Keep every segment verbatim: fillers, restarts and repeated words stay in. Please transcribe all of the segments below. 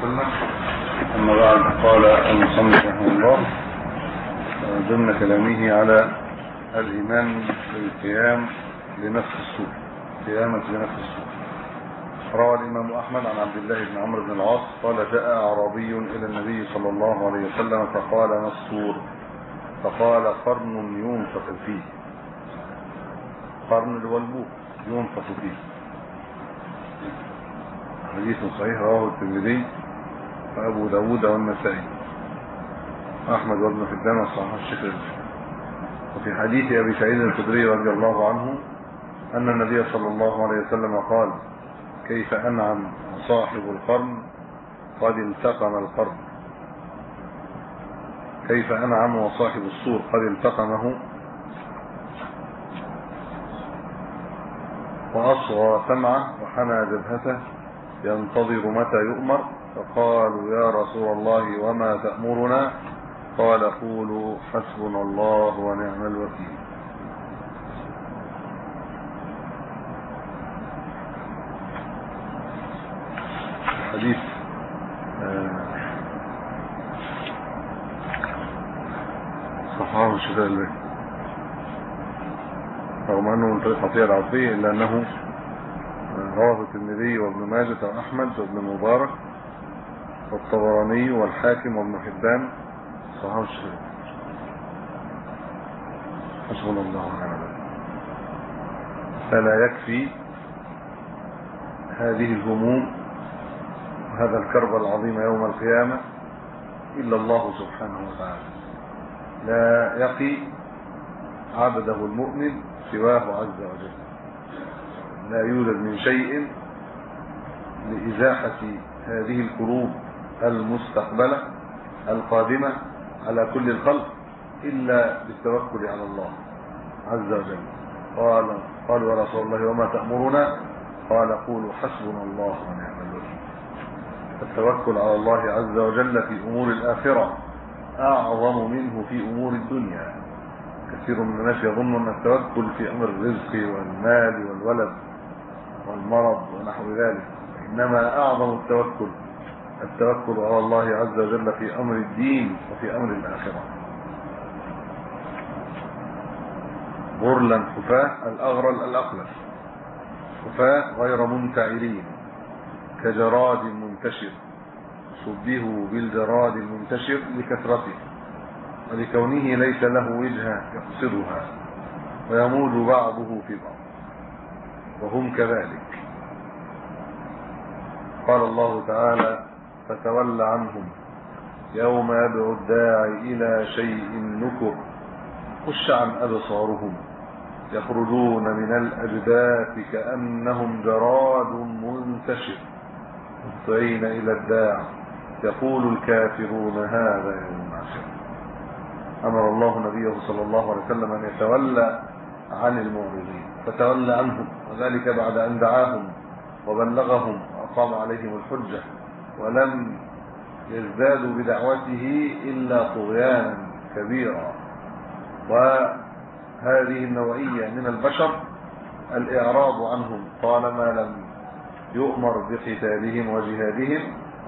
وسلم. أما بعد، قال المصنف رحمه الله ضمن كلامه على الإيمان بالقيام لنفس السوء، قيامة لنفس السوء. روى الإمام أحمد عن عبد الله بن عمرو بن العاص قال: جاء أعرابي إلى النبي صلى الله عليه وسلم فقال: ما السور؟ فقال: قرن ينفخ فيه. قرن الولبوك ينفخ فيه. حديث صحيح رواه الترمذي وأبو داود والنسائي أحمد وابن حبان وصححه الشيخ الألباني. وفي حديث أبي سعيد الخدري رضي الله عنه أن النبي صلى الله عليه وسلم قال: كيف أنعم صاحب القرن قد التقم القرن. كيف أنعم وصاحب السور قد التقمه. وأصغى سمعه وحنى جبهته ينتظر متى يؤمر. فقالوا: يا رسول الله وما تأمرنا؟ قال: قولوا حسبنا الله ونعم الوكيل. حديث صححه الشيخ الألباني رغم أنه من طريق عطية العوفي، إلا أنه رواه الترمذي وابن ماجه وأحمد وابن مبارك والطبراني والحاكم وابن حبان صححه الشيخ الألباني. حسبنا الله ونعم الوكيل. فلا يكفي هذه الهموم وهذا الكرب العظيم يوم القيامة إلا الله سبحانه وتعالى. لا يقي عبده المؤمن سواه عز وجل. لا يوجد من شيء لإزاحة هذه الكروب المستقبلة القادمة على كل الخلق إلا بالتوكل على الله عز وجل. قال قالوا: يا رسول الله وما تأمرنا؟ قال: قولوا حسبنا الله ونعم الوكيل. التوكل على الله عز وجل في أمور الآخرة أعظم منه في أمور الدنيا. كثير من الناس يظن أن التوكل في أمر الرزق والمال والولد والمرض ونحو ذلك، إنما أعظم التوكل التوكل على الله عز وجل في أمر الدين وفي أمر الآخرة. غرلا حفاة الأغرل الأقلس، حفاة غير منتعلين كجراد منتشر، شبهوا بالجراد المنتشر لكثرته ولكونه ليس له وجهة يقصدها ويموج بعضه في بعض، وهم كذلك. قال الله تعالى: فتول عنهم يوم يدعو الداعي إلى شيء نكر خش عن أبصارهم يخرجون من الأجداث كأنهم جراد منتشر مهطعين إلى الداع يقول الكافرون هذا يوم عسير. أمر الله نبيه صلى الله عليه وسلم أن يتولى عن المعرضين، فتولى عنهم، وذلك بعد أن دعاهم وبلغهم وأقام عليهم الحجة، ولم يزدادوا بدعوته إلا طغيانا كبيرا. وهذه النوعية من البشر الإعراض عنهم طالما لم يؤمر بقتالهم وجهادهم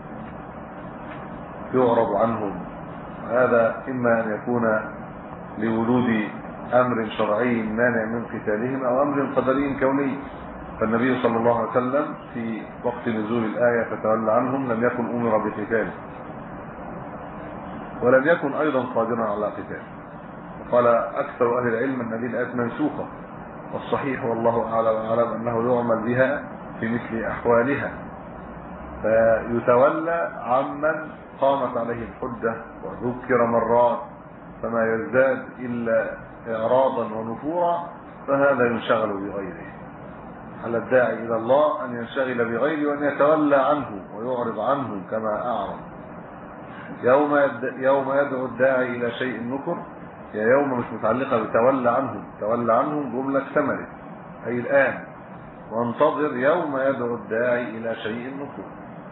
يعرض عنهم. هذا إما أن يكون لوجود أمر شرعي مانع من قتالهم أو أمر قدري كوني. فالنبي صلى الله عليه وسلم في وقت نزول الآية فتولى عنهم لم يكن أمر بقتال، ولم يكن أيضا قادرا على قتال. وقال أكثر أهل العلم أن هذه الآية منسوخة، والصحيح والله أعلم وأعلم أنه يعمل بها في مثل أحوالها، فيتولى عمن قامت عليه الحجة وذكر مرات فما يزداد إلا إعراضا ونفورا، فهذا ينشغل بغيره. على الداعي إلى الله أن ينشغل بغيره وأن يتولى عنه ويعرض عنه كما أعرض. يوم يوم يدعو الداعي إلى شيء نكر، هي يوم مش متعلقة بتولى عنهم، تولى عنهم جملة ثمرة أي الآن، وانتظر يوم يدعو الداعي إلى شيء نكر.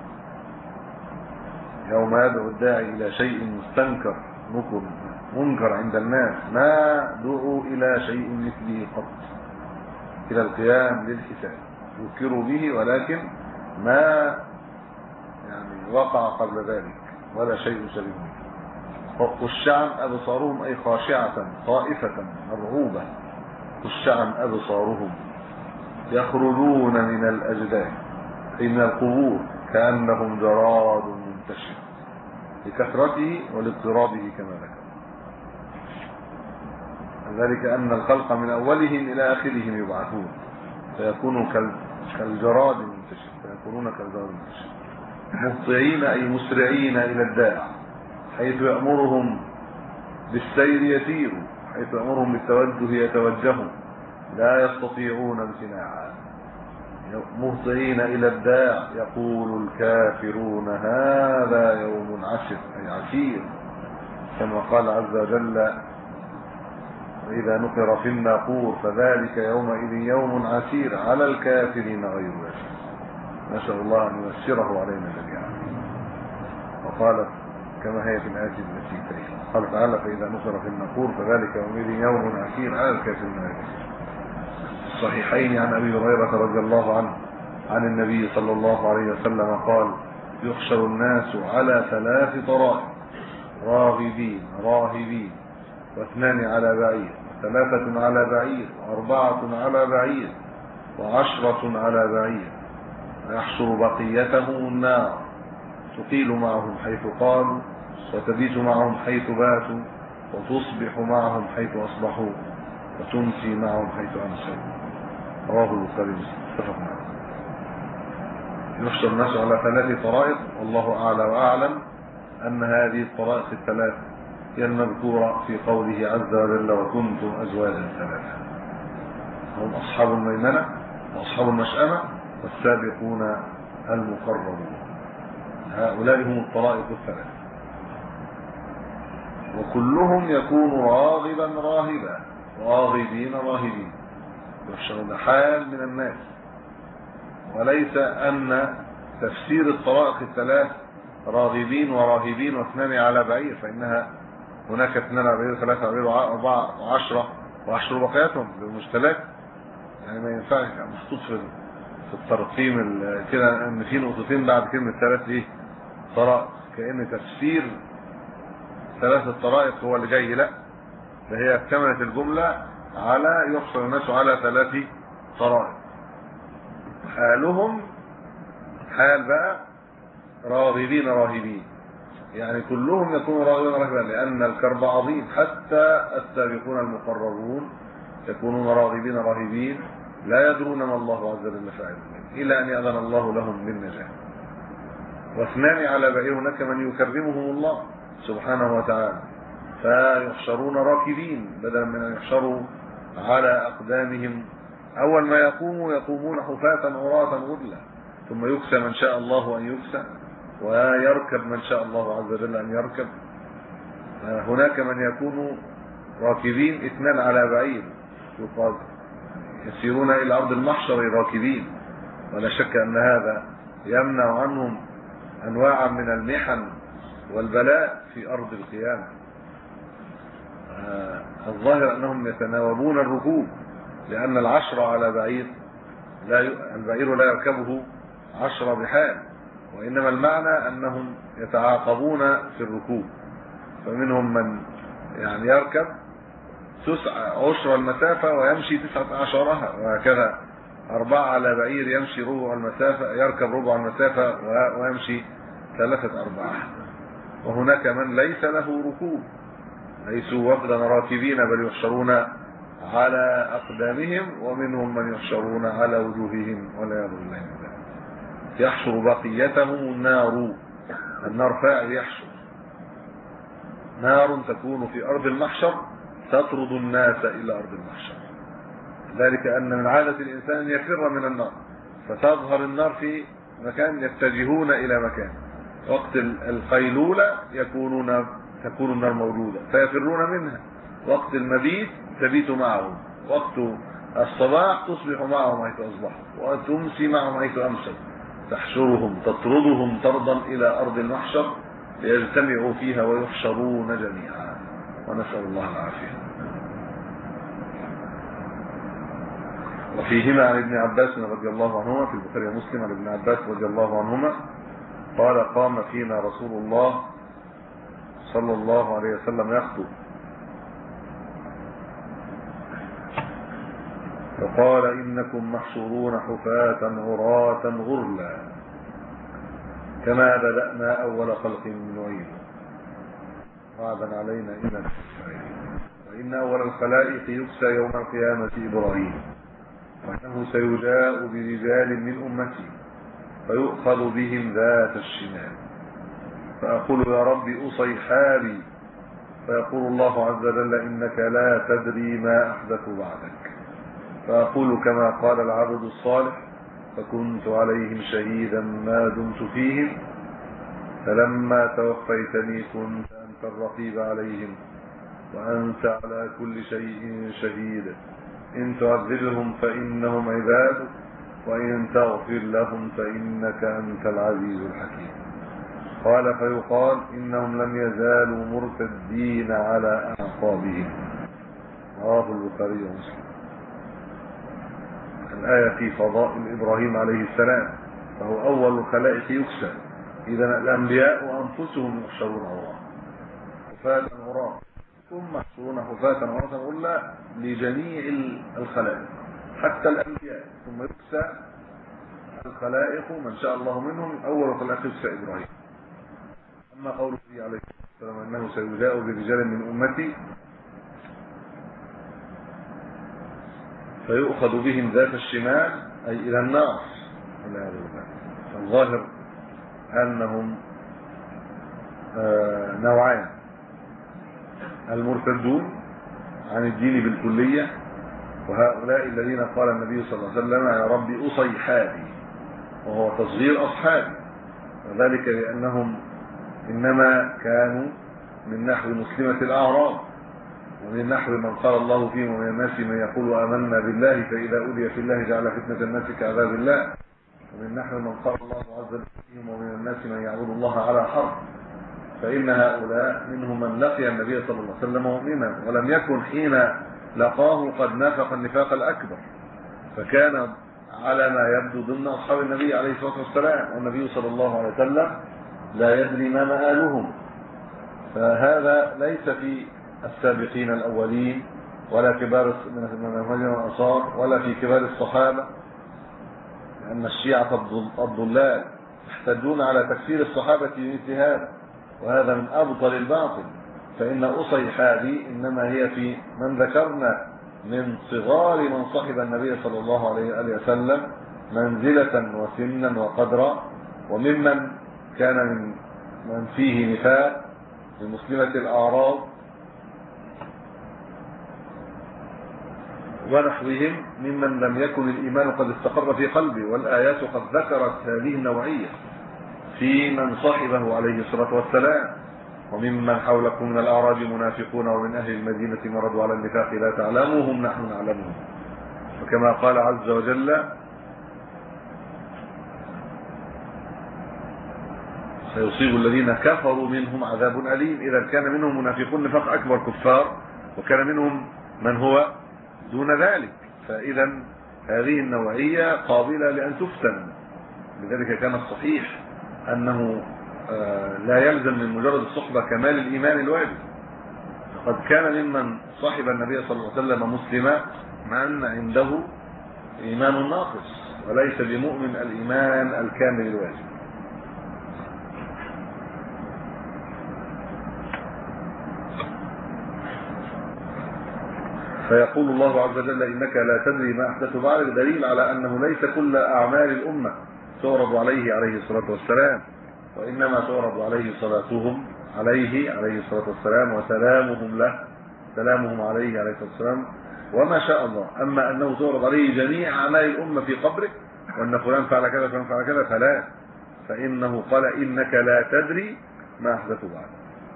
يوم يدعو الداعي إلى شيء مستنكر نكر منكر عند الناس، ما دعوا إلى شيء مثله قط، إلى القيام للحساب، ذكروا به ولكن ما يعني وقع قبل ذلك ولا شيء سليم. خشعا أبصارهم أي خاشعة خائفة مرعوبة، خشعا أبصارهم يخرجون من الأجداث أي من القبور كأنهم جراد منتشر لكثرته ولاضطرابه كما ذكر. ذلك أن الخلق من أولهم إلى آخرهم يبعثون فيكونوا كالجراد المنتشر، فيكونون كالجراد المنتشر مهطعين أي مسرعين إلى الداع، حيث يأمرهم بالسير يسيروا، حيث يأمرهم بالتوجه يتوجهوا، لا يستطيعون امتناعا. مهطعين إلى الداع يقول الكافرون هذا يوم عسر أي عسير، كما قال عز وجل وإذا نقر في الناقور فذلك يومئذ يوم عسير على الكافرين غير يسير. نسأل الله أن ييسره علينا جميعا. وقال كما هي في الآية التي تليها قال تعالى فإذا نقر في الناقور فذلك يومئذ يوم عسير على الكافرين غير يسير. الصحيحين عن أبي هريرة رضي الله عنه عن النبي صلى الله عليه وسلم قال يحشر الناس على ثلاث طرائق راغبين راهبين واثنان على بعير وثلاثة على بعير وأربعة على بعير وعشرة على بعير ويحشر بقيتهم النار تقيل معهم حيث قالوا وتبيت معهم حيث باتوا وتصبح معهم حيث أصبحوا وتمسي معهم حيث أمسوا. رواه البخاري متفق عليه. يحشر الناس على ثلاث طرائق والله أعلى وأعلم أن هذه الطرائق الثلاث هي المذكورة في قوله عز وجل وكنتم أزواجا ثلاثة، هم أصحاب الميمنة وأصحاب المشأمة والسابقون المقربون، هؤلاء هم الطرائق الثلاث، وكلهم يكون راغبا راهبا راغبين راهبين. يحشرون حال من الناس، وليس أن تفسير الطرائق الثلاث راغبين وراهبين واثنان على بعير، فإنها هناك اثنان على بعير ثلاثة على بعير وأربعة وعشرة وعشر بقياتهم بالمشتلات، يعني ما ينفعش محطوط في في الترقيم كده ان في نقطتين بعد كلمة ثلاث ايه طرائق، كأن تفسير ثلاث الطرائق هو اللي جاي، لا ده هي اكتملت الجملة على يحشر الناس على ثلاث طرائق. حالهم حال بقى راغبين راهبين، يعني كلهم يكونوا راغبين راهبين لأن الكرب عظيم، حتى السابقون المقربون يكونون راغبين راهبين لا يدرون ما الله عز وجل فاعل إلا أن يأذن الله لهم بالنجاة. واثنان على بعير هناك من يكرمهم الله سبحانه وتعالى فيحشرون راكبين بدلا من أن يحشروا على أقدامهم. أول ما يقوموا يقومون حفاة عراة غرلا، ثم يكسى من شاء الله أن يكسى ويركب من شاء الله عز وجل أن يركب. هناك من يكون راكبين اثنان على بعير يسيرون إلى أرض المحشر راكبين، ولا شك أن هذا يمنع عنهم أنواعا من المحن والبلاء في أرض القيامة. آه الظاهر أنهم يتناوبون الركوب، لأن العشر على بعير لا ي... البعير لا يركبه عشر بحال، وإنما المعنى أنهم يتعاقبون في الركوب، فمنهم من يعني يركب تسعة عشر المسافة ويمشي تسعة عشرها، وهكذا أربعة على بعير يمشي ربع المسافة يركب ربع المسافة ويمشي ثلاثة أرباع. وهناك من ليس له ركوب، ليسوا وفدا راكبين بل يحشرون على أقدامهم، ومنهم من يحشرون على وجوههم ولا يضر الله من ذلك. يحشر بقيتهم النار، النار فاعل يحشر، نار تكون في أرض المحشر تطرد الناس إلى أرض المحشر، ذلك أن من عادة الإنسان أن يفر من النار، فتظهر النار في مكان يتجهون إلى مكان، وقت القيلولة يكونون تكون النار موجودة فيفرون منها، وقت المبيت تبيت معهم، وقت الصباح تصبح معهم حيث أصبحوا وتمسي معهم حيث أمسوا، تحشرهم تطردهم طردا إلى أرض المحشر ليجتمعوا فيها ويحشرون جميعا، ونسأل الله العافية. وفيهما عن ابن عباس رضي الله عنهما في البخاري ومسلم عن ابن عباس رضي الله عنهما قال قام فينا رسول الله صلى الله عليه وسلم يخطب فقال إنكم محشورون حفاة عراة غرلا كما بدأنا أول خلق نعيد وعدا علينا إنك وإن أول الخلائق يكسى يوم القيامة إبراهيم وأنه سيجاء برجال من أمتي فيؤخذ بهم ذات الشمال فأقول يا رب أصي حالي فيقول الله عز وجل إنك لا تدري ما أحدث بعدك فأقول كما قال العبد الصالح فكنت عليهم شهيدا ما دمت فيهم فلما توفيتني كنت أنت الرقيب عليهم وأنت على كل شيء شهيد إن تعذبهم فإنهم عبادك وإن تغفر لهم فإنك أنت العزيز الحكيم. قال فيقال إنهم لم يزالوا مرتدين على أعقابهم. رواه البخاري ومسلم. الآية في فضائل إبراهيم عليه السلام فهو أول الخلائق يكسى. إذا الأنبياء أنفسهم يحشرون عراة حفاة عراة ثم يحشرون حفاة عراة غرلا لجميع الخلائق حتى الأنبياء ثم يكسى الخلائق من شاء الله منهم أول الخلائق يكسى إبراهيم. أما قوله عليه السلام أنه سيجاء برجال من أمتي فيؤخذ بهم ذات الشمال أي إلى النار. الظاهر أنهم نوعان: المرتدون عن الدين بالكلية وهؤلاء الذين قال النبي صلى الله عليه وسلم يا رب أصي حالي وهو تصغير أصحابي وذلك لأنهم إنما كانوا من نحو مسلمة الأعراب ومن نحو من قال الله فيهم ومن الناس من يقول آمنا بالله فإذا أوذي في الله جعل فتنة الناس كعذاب الله ومن نحو من قال الله عز وجل فيهم ومن الناس من يعبد الله على حرف فإن هؤلاء منهم من لقي النبي صلى الله عليه وسلم مؤمنا ولم يكن حين لقاه قد نافق النفاق الأكبر فكان على ما يبدو ضمن أصحاب النبي عليه الصلاة والسلام والنبي صلى الله عليه وسلم لا يدري ما مآلهم. فهذا ليس في السابقين الأولين ولا كبار من المهاجرين والأنصار ولا في كبار الصحابة لأن الشيعة الضلال يحتجون على تكفير الصحابة بمثل هذا وهذا من أبطل الباطل. فإن أصي حالي إنما هي في من ذكرنا من صغار من صحب النبي صلى الله عليه وسلم منزلة وسنا وقدرا وممن كان من من فيه نفاق لمسلمة الأعراض ونحوهم ممن لم يكن الإيمان قد استقر في قلبه والآيات قد ذكرت هذه النوعية في من صحبه عليه الصلاة والسلام. وممن حولكم من الأعراب منافقون ومن أهل المدينة مرضوا على النفاق لا تعلموهم نحن نعلمهم وكما قال عز وجل سيصيب الذين كفروا منهم عذاب أليم. إذا كان منهم منافقون نفاق أكبر كفار وكان منهم من هو دون ذلك فإذا هذه النوعية قابلة لأن تفتن. لذلك كان الصحيح أنه لا يلزم من مجرد الصحبة كمال الإيمان الواجب. فقد كان ممن صاحب النبي صلى الله عليه وسلم مسلما من عنده إيمان ناقص وليس بمؤمن الإيمان الكامل الواجب. فيقول الله عز وجل إنك لا تدري ما أحدث بعدك دليل على أنه ليس كل أعمال الأمة تعرض عليه عليه الصلاة والسلام وإنما تعرض عليه صلاتهم عليه عليه الصلاة والسلام وسلامهم له سلامهم عليه عليه الصلاة والسلام وما شاء الله. أما أنه تعرض عليه جميع أعمال الأمة في قبره وأن فلان فعل كذا فلان فعل كذا فلا فإنه قال إنك لا تدري ما أحدث بعدك.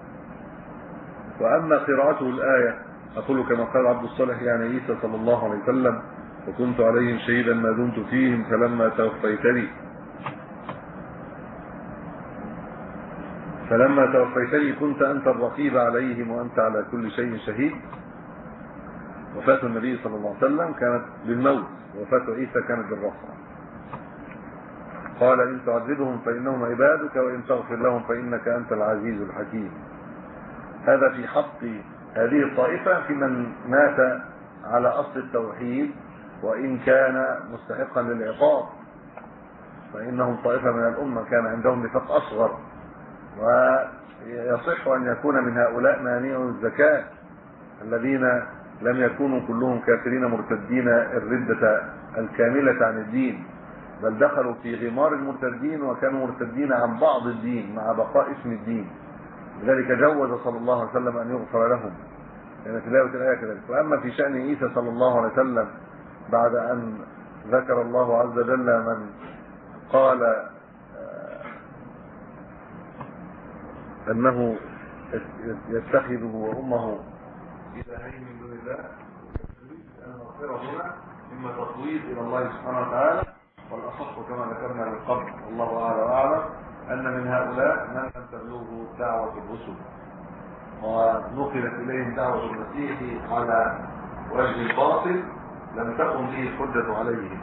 وأما قراءته الآية أقول كما قال عبد الصالح يعني عيسى صلى الله عليه وسلم وكنت عليهم شهيدا ما دمت فيهم فلما توفيتني فلما توفيتني كنت أنت الرقيب عليهم وأنت على كل شيء شهيد. وفاة النبي صلى الله عليه وسلم كانت بالموت ووفاة عيسى كانت بالرفع. قال إن تعذبهم فإنهم عبادك وإن تغفر لهم فإنك أنت العزيز الحكيم. هذا في حق هذه الطائفة في من مات على أصل التوحيد وإن كان مستحقا للعقاب، فإنهم طائفة من الأمة كان عندهم نفاق أصغر، ويصح أن يكون من هؤلاء مانع الزكاة الذين لم يكونوا كلهم كافرين مرتدين الردة الكاملة عن الدين، بل دخلوا في غمار المرتدين وكانوا مرتدين عن بعض الدين مع بقاء اسم الدين، لذلك جوز صلى الله عليه وسلم أن يغفر لهم يعني تلاوة الآية كذلك. وأما في شأن عيسى صلى الله عليه وسلم بعد أن ذكر الله عز وجل من قال أنه يتخذه وأمه إلهين من دون الله، المغفرة هنا إما تطويل إلى الله سبحانه وتعالى، والأصح كما ذكرنا من قبل والله أعلى وأعلم أن من هؤلاء من لم تبلغه دعوة الرسل ونقلت إليهم دعوة المسيح على وجه الباطل لم تقم به الحجة عليهم،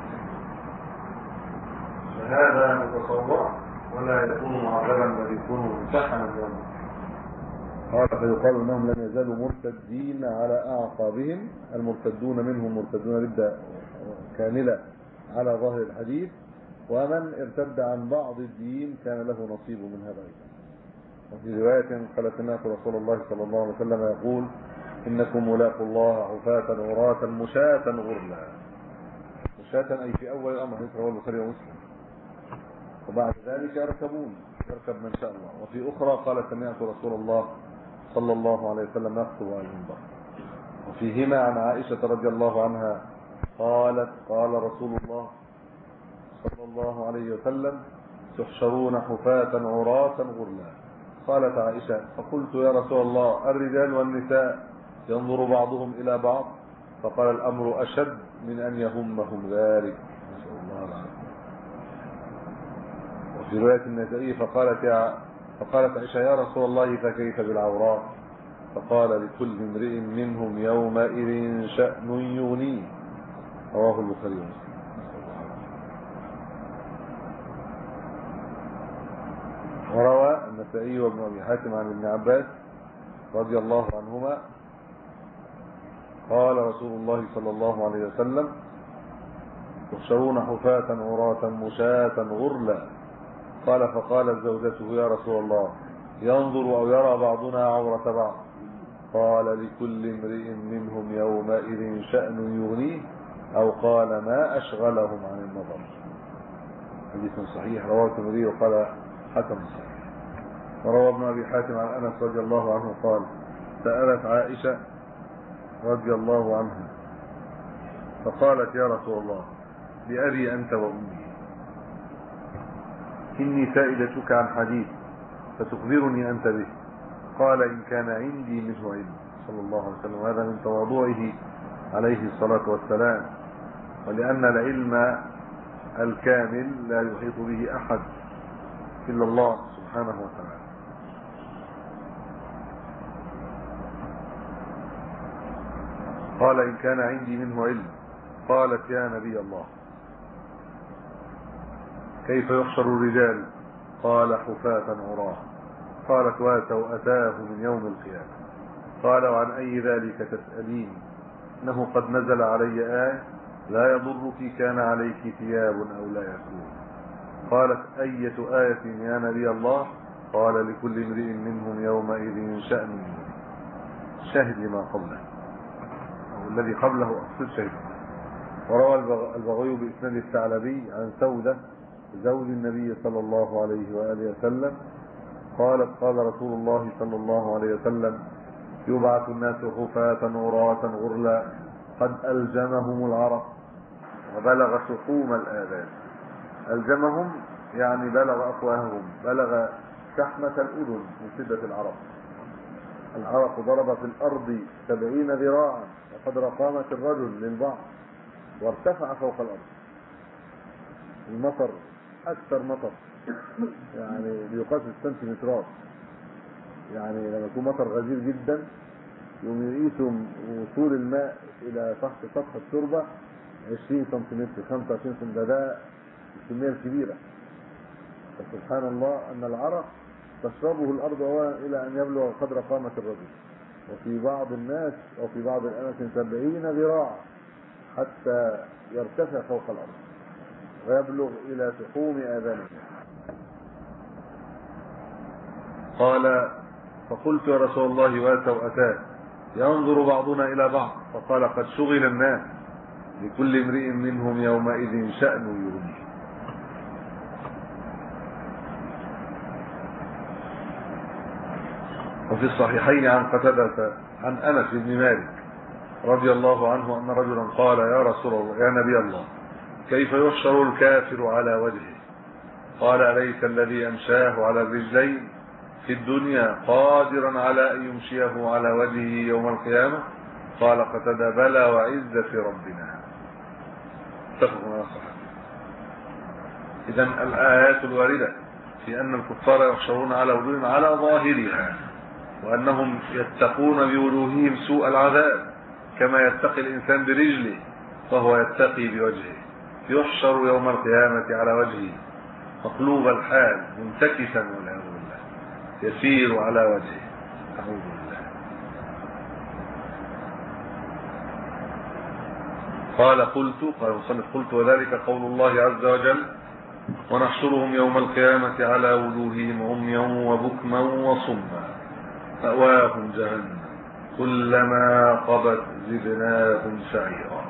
فهذا متصور ولا يكون معذبا بل يكون ممتحنا يوم. قال فيقال انهم لم يزالوا مرتدين على اعقابهم، المرتدون منهم مرتدون ردة كاملة على ظاهر الحديث، ومن ارتد عن بعض الدين كان له نصيب من هذا ايضا. وفي رواية قال سمعت رسول الله صلى الله عليه وسلم يقول انكم ملاقوا الله حفاة عراة مشاة غرلا. مشاة اي في اول الامر، حديث رواه البخاري ومسلم، وبعد ذلك يركبون يركب من شاء الله. وفي اخرى قال سمعت رسول الله صلى الله عليه وسلم يخطب على المنبر. وفيهما عن عائشة رضي الله عنها قالت قال رسول الله صلى الله عليه وسلم تحشرون حفاة عراة غرلا. قالت عائشة فقلت يا رسول الله الرجال والنساء ينظر بعضهم إلى بعض؟ فقال الأمر أشد من أن يهمهم ذلك. نسأل الله العافية. وفي رواية النسائي فقالت يا فقالت عائشة يا رسول الله فكيف بالعورات؟ فقال لكل امرئ منهم يومئذ شأن يغنيه. رواه البخاري ومسلم. وروى النسائي وابن ابي حاتم عن ابن عباس رضي الله عنهما قال رسول الله صلى الله عليه وسلم تحشرون حفاة عراة مشاة غرلا. قال فقالت زوجته يا رسول الله ينظر او يرى بعضنا عورة بعض؟ قال لكل امرئ منهم يومئذ شأن يغنيه، او قال ما اشغلهم عن النظر. حديث صحيح رواه الترمذي وقال حسن صحيح. وروى ابن ابي حاتم عن انس رضي الله عنه قال سألت عائشة رضي الله عنها فقالت يا رسول الله بأبي أنت وأمي إني سائلتك عن حديث فتخبرني أنت به. قال إن كان عندي منه علم صلى الله عليه وسلم. هذا من تواضعه عليه الصلاة والسلام، ولأن العلم الكامل لا يحيط به أحد إلا الله سبحانه وتعالى. قال إن كان عندي منه علم. قالت يا نبي الله كيف يحشر الرجال؟ قال حفاة عراة. قالت وأتاه من يوم القيامة. قال وعن أي ذلك تسألين؟ إنه قد نزل علي آية لا يضرك كان عليك ثياب أو لا يكون. قالت أية آية يا نبي الله؟ قال لكل امرئ منهم يومئذ شأن. شاهد لما قبله أو الذي قبله أقصد شيء. وروى البغوي بإسناد الثعلبي عن سودة زوج النبي صلى الله عليه وآله وسلم قالت قال رسول الله صلى الله عليه وسلم يبعث الناس حفاة عراة غرلا قد ألجمهم العرق وبلغ شحوم الآذان. ألجمهم يعني بلغ أفواههم، بلغ شحمة الأذن من شدة العرق. العرق ضرب في الأرض سبعين ذراعا وقدر قامة الرجل للبعض وارتفع فوق الأرض. المطر أكثر مطر يعني بيقاس السنتيمترات، يعني لما يكون مطر غزير جدا يوم يقيسوا وصول الماء إلى تحت سطح التربة عشرين سنتيمتر خمسة وعشرين سنتيمتر، ده الكمية الكبيرة. فسبحان الله أن العرق تشربه الأرض إلى أن يبلغ قدر قامة الرجل، وفي بعض الناس أو في بعض الأماكن سبعين ذراعا حتى يرتفع فوق الأرض ويبلغ إلى تحوم آذانه. قال فقلت يا رسول الله واتوا أتاه ينظر بعضنا إلى بعض، فقال قد شغل الناس لكل امرئ منهم يومئذ شأن يغنيه. وفي الصحيحين عن قتادة عن أنس بن مالك رضي الله عنه أن رجلا قال يا رسول الله يا نبي الله كيف يحشر الكافر على وجهه؟ قال أليس الذي أمشاه على الرجلين في الدنيا قادرا على أن يمشيه على وجهه يوم القيامة؟ قال قتادة بلى وعزة ربنا. اتفق مع الصحابة. إذن الآيات الواردة في أن الكفار يحشرون على وجوههم على ظاهرها، وأنهم يتقون بوجوههم سوء العذاب كما يتقي الإنسان برجله فهو يتقي بوجهه، يحشر يوم القيامة على وجهه مقلوب الحال منتكسا والعياذ بالله يسير على وجهه. أعوذ بالله. قال قلت قال المصنف قلت وذلك قول الله عز وجل ونحشرهم يوم القيامة على وجوههم عميا وبكما وصما مأواهم جهنم كلما قبت زدناهم سعيرا.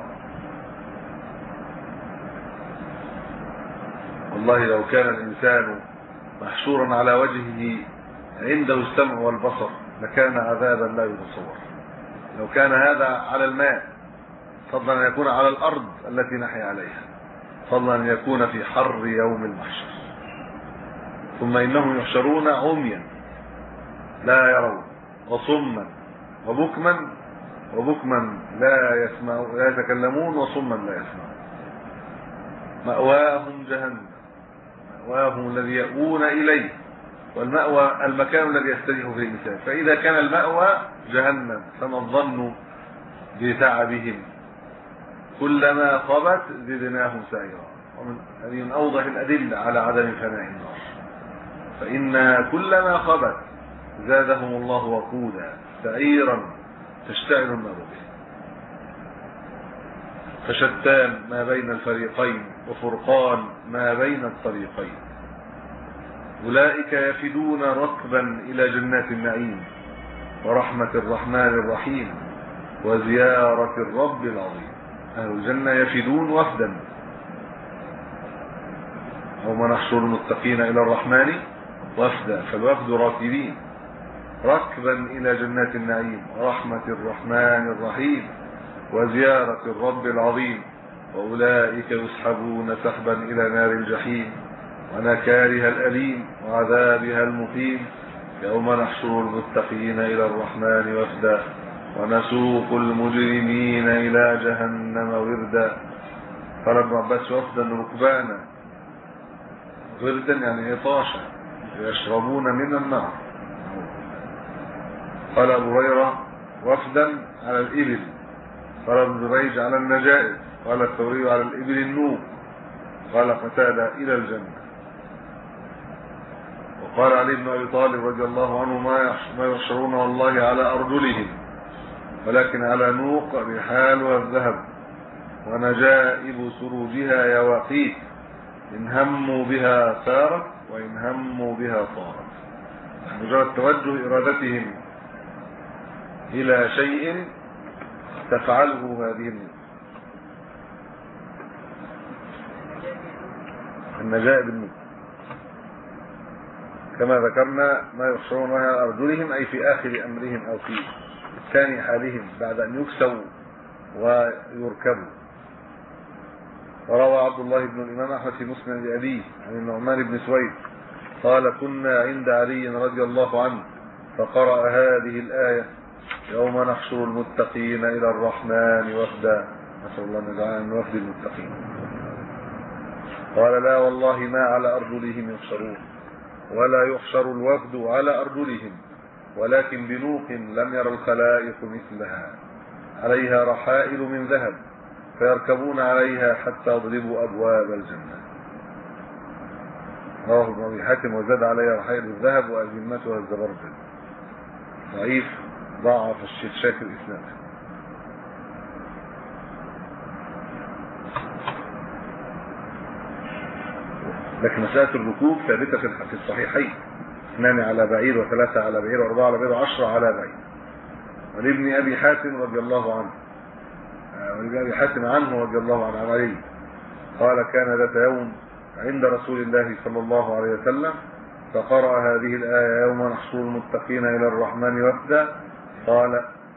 والله لو كان الإنسان محشورا على وجهه عنده السمع والبصر لكان عذابا لا يتصور. لو كان هذا على الماء فضلا أن يكون على الأرض التي نحيا عليها، فضلا أن يكون في حر يوم المحشر. ثم إنهم يحشرون عميا لا يرون وصما وبكما وبكما لا يسمعون لا يتكلمون وصما لا يسمعون. مأواهم جهنم، مأواهم الذي يأوون إليه، والمأوى المكان الذي يستريح فيه الإنسان. فإذا كان المأوى جهنم فما الظن بتعبهم؟ كلما خبت زدناهم سعيرا. ومن هذه من أوضح الأدلة على عدم فناء النار. فإن كلما خبت زادهم الله وقودا سعيرا تشتعل النار به. فشتان ما بين الفريقين وفرقان ما بين الطريقين. أولئك يفدون ركبا إلى جنات النعيم ورحمة الرحمن الرحيم وزيارة الرب العظيم. أهل الجنة يفدون وفدا. يوم نحشر المتقين إلى الرحمن وفدا، فالوفد راكبين ركبا إلى جنات النعيم ورحمة الرحمن الرحيم وزيارة الرب العظيم. وأولئك يسحبون سحبا إلى نار الجحيم ونكارها الأليم وعذابها المقيم. يوم نحشر المتقين إلى الرحمن وفدا ونسوق المجرمين إلى جهنم وردا. قال ابن عباس وفدا ركبانا، وردا يعني عطاشا يشربون من النار. قال أبو هريرة وفدا على الإبل، قال ابن جريج على النجائب، قال الثوري على الإبل النوق، قال قتادة إلى الجنة. وقال علي بن أبي طالب رضي الله عنه ما يحشرون والله على أرجلهم ولكن على نوق رحالها الذهب ونجائب سروجها يواقيت إن هموا بها سارت وإن هموا بها صارت. مجرد توجه إرادتهم إلى شيء تفعله هذه النوق. النجائب النوق كما ذكرنا ما يحشرون على أرجلهم أي في آخر أمرهم أو في ثاني حالهم بعد أن يكسوا ويركبوا. وروى عبد الله بن الإمام أحمد في مسند أبيه عن النعمان بن سويد قال كنا عند علي رضي الله عنه فقرأ هذه الآية يوم نحشر المتقين إلى الرحمن وفدا. نسأل الله أن يجعلنا من وفد المتقين. قال لا والله ما على أرجلهم يحشرون ولا يحشر الوفد على أرجلهم ولكن بنوق لم ير الخلائق مثلها عليها رحائل من ذهب فيركبون عليها حتى يضربوا أبواب الجنة. رواه ابن أبي حاتم وزاد عليها وحيد الذهب وأجمتها الزبرجد. ضعيف، ضعف الشيخ شاكر إسناده. لكن مسألة الركوب ثابتة في الصحيحين، اثنان على بعير وثلاثة على بعير وأربعة على بعير وعشرة على بعير. ولابن أبي حاتم رضي الله عنه ولابن أبي حاتم عنه رضي الله عنه عليه قال: كان ذات يوم عند رسول الله صلى الله عليه وسلم فقرأ هذه الآية: يوم نحشر المتقين إلى الرحمن وفدا، قال: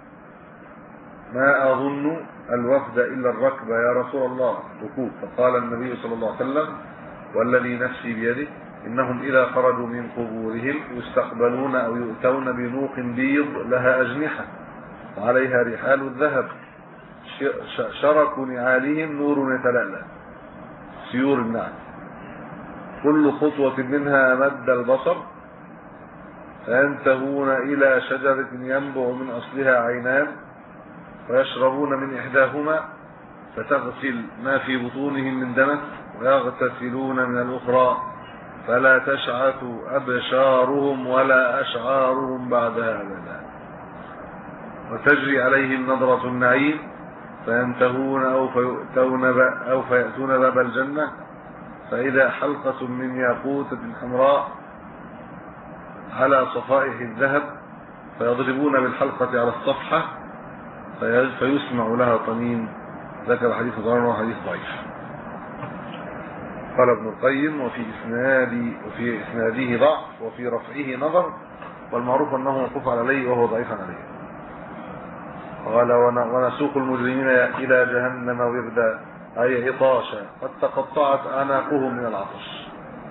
ما أظن الوفد إلا الركب يا رسول الله، ركوب. فقال النبي صلى الله عليه وسلم: والذي نفسي بيده إنهم إذا خرجوا من قبورهم يستقبلون أو يؤتون بنوق بيض لها أجنحة وعليها رحال الذهب، شرك نعالهم نور يتلألأ، سيور النعل، كل خطوة منها مد البصر، فينتهون إلى شجرة ينبع من أصلها عينان، ويشربون من إحداهما فتغسل ما في بطونهم من دنس، ويغتسلون من الأخرى فلا تشعث أبشارهم ولا أشعارهم بعدها أبدا، وتجري عليهم نظرة النعيم، فينتهون أو فيؤتون أو فيأتون باب الجنة، فإذا حلقة من ياقوتة حمراء على صفائح الذهب، فيضربون بالحلقة على الصفحة فيسمع لها طنين. ذكر حديث ضرر وحديث ضعيف. قال ابن القيم: وفي إسناد وفي إسناده ضعف وفي رفعه نظر، والمعروف أنه موقوف عليه وهو ضعيف عليه. قال: ونسوق المجرمين إلى جهنم وردا، أي عطاشا قد تقطعت أعناقهم من العطش.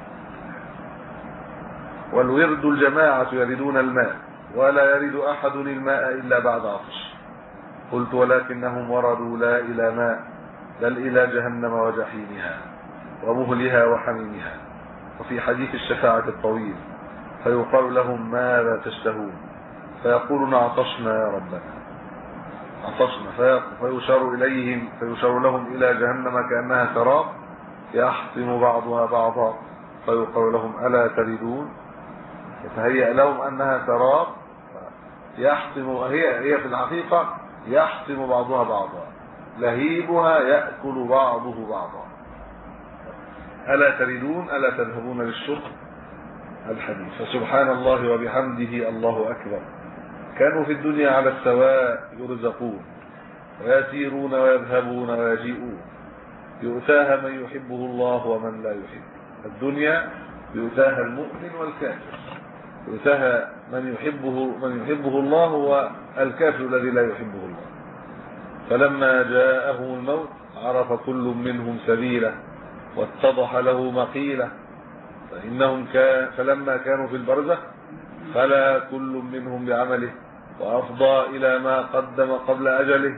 والورد الجماعة يردون الماء، ولا يرد أحد الماء إلا بعد عطش. قلت: ولكنهم وردوا لا إلى ماء بل إلى جهنم وجحيمها ومهلها وحميمها. وفي حديث الشفاعة الطويل: فيقال لهم: ماذا تشتهون؟ فيقولون: عطشنا يا ربنا، عطشنا. فيشار إليهم فيشار لهم إلى جهنم كأنها سراب يحطم بعضها بعضا، فيقال لهم: ألا تردون؟ يتهيأ لهم أنها سراب يحطم، هي هي في الحقيقة يحطم بعضها بعضا، لهيبها يأكل بعضه بعضا. ألا تردون؟ ألا تذهبون للشرب؟ الحديث. فسبحان الله وبحمده الله أكبر. كانوا في الدنيا على السواء يرزقون، ويسيرون ويذهبون ويجيئون، يؤتاها من يحبه الله ومن لا يحب. الدنيا يؤتاها المؤمن والكافر، يؤتاها من يحبه من يحبه الله والكافر الذي لا يحبه الله. فلما جاءهم الموت عرف كل منهم سبيله واتضح له مقيله، فإنهم كان فلما كانوا في البرزخ فلا كل منهم بعمله وأفضى إلى ما قدم قبل أجله.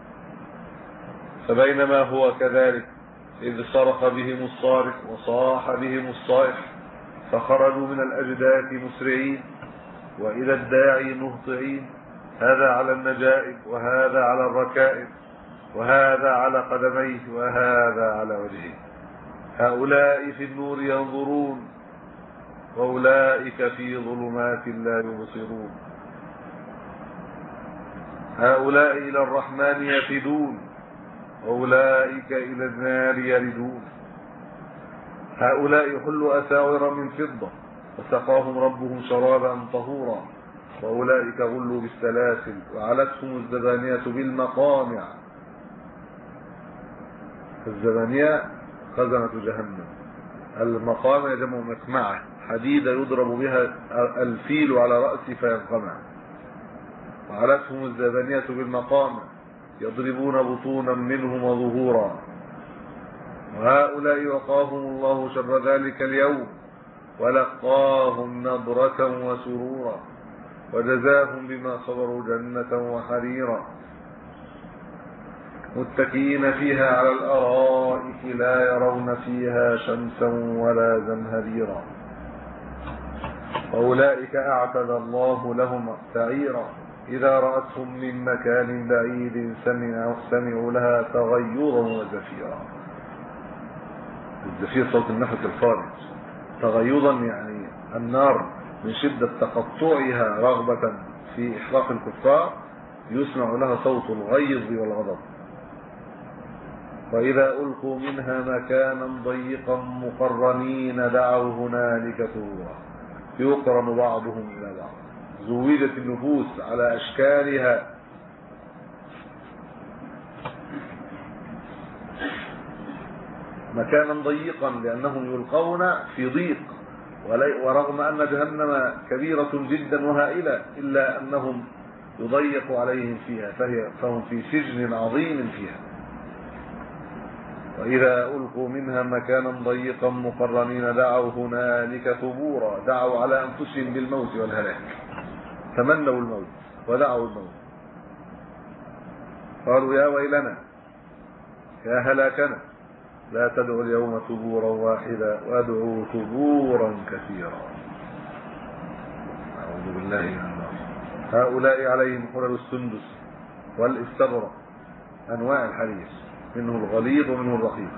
فبينما هو كذلك إذ صرخ بهم الصارخ وصاح بهم الصائح، فخرجوا من الأجداث مسرعين، وإلى الداعي مهطعين، هذا على النجائب وهذا على الركائب، وهذا على قدميه وهذا على وجهه. هؤلاء في النور ينظرون، وأولئك في ظلمات لا يبصرون. هؤلاء إلى الرحمن يفدون، وأولئك إلى النار يردون. هؤلاء يحلوا أساور من فضة وسقاهم ربهم شرابا طهورا، وأولئك غلوا بالسلاسل وعلتهم الزبانية بالمقامع. الزبانية خزنة جهنم، المقامع جمع مقمعة، حديدة يضرب بها الفيل على رأسه فينقمع. وعلتهم الزبانية بالمقامع يضربون بطونا منهم وظهورا. وهؤلاء وقاهم الله شر ذلك اليوم ولقاهم نضرة وسرورا، وجزاهم بما صبروا جنة وحريرا، متكئين فيها على الأرائك لا يرون فيها شمسا ولا زمهريرا. وأولئك أعتد الله لهم سعيرا، إذا رأتهم من مكان بعيد سمعوا لها تغيرا وزفيرا. الزفير صوت النفس الخارج، تغيظا يعني النار من شدة تقطعها رغبة في إحراق الكفار يسمع لها صوت الغيظ والغضب. وإذا ألقوا منها مكانا ضيقا مقرنين دعوا هنالك ثبورا يقرن بعضهم إلى بعض. زوجت النفوس على أشكالها مكانا ضيقا لأنهم يلقون في ضيق، ورغم أن جهنم كبيرة جدا وهائلة إلا أنهم يضيق عليهم فيها، فهي فهم في سجن عظيم فيها. وإذا ألقوا منها مكانا ضيقا مقرنين دعوا هنالك ثبورا دعوا على أنفسهم بالموت والهلاك، تمنوا الموت ودعوا الموت، قالوا يا ويلنا يا هلاكنا لا تدعوا اليوم ثبورا واحدا وادعوا ثبورا كثيرا. أعوذ بالله من النار. هؤلاء عليهم حلل السندس والاستبرق أنواع الحرير منه الغليظ ومنه الرقيق.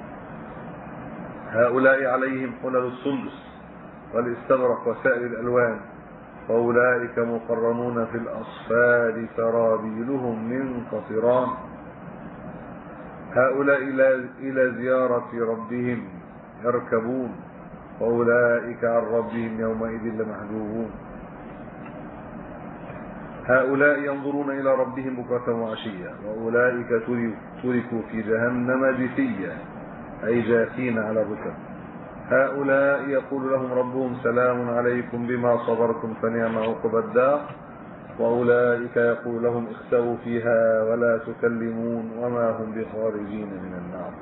هؤلاء عليهم حلل السندس والاستبرق وسائر الألوان وأولئك مقرنون في الأصفاد سرابيلهم من قطران. هؤلاء إلى زيارة ربهم يركبون وأولئك عن ربهم يومئذ لمحجوبون. هؤلاء ينظرون إلى ربهم بكرة وعشيا وأولئك تركوا في جهنم جثيا أي جاثين على الركب. هؤلاء يقول لهم ربهم سلام عليكم بما صبرتم فنعم عقبى الدار وأولئك يقول لهم اخسئوا فيها ولا تكلمون وما هم بخارجين من النار.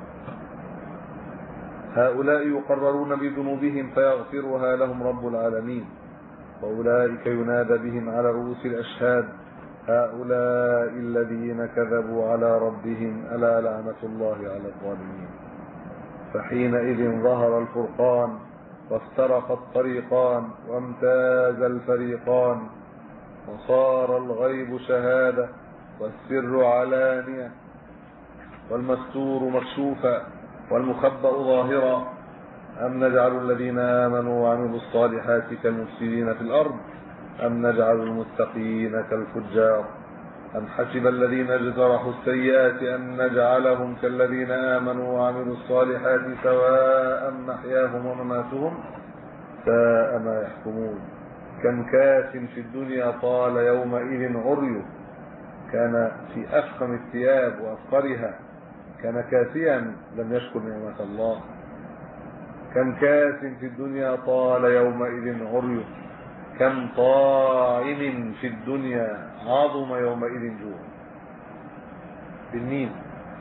هؤلاء يقررون بذنوبهم فيغفرها لهم رب العالمين وأولئك ينادى بهم على رؤوس الأشهاد هؤلاء الذين كذبوا على ربهم ألا لعنة الله على الظالمين. فحينئذ ظهر الفرقان وافترق الطريقان وامتاز الفريقان وصار الغيب شهادة والسر علانية والمستور مكشوفا والمخبأ ظاهرا. أم نجعل الذين آمنوا وعملوا الصالحات كالمفسدين في الأرض أم نجعل المتقين كالفجار أم حسب الذين اجترحوا السيئات أن نجعلهم كالذين آمنوا وعملوا الصالحات سواء محياهم ومماتهم ساء ما يحكمون. كم كاس في الدنيا طال يومئذ عريه كان في أفخم الثياب وأفقرها كان كاسيا لم يشكر نعمة الله. كم كاس في الدنيا طال يومئذ عريه كم طاعم في الدنيا عظم يومئذ جوع. بالميم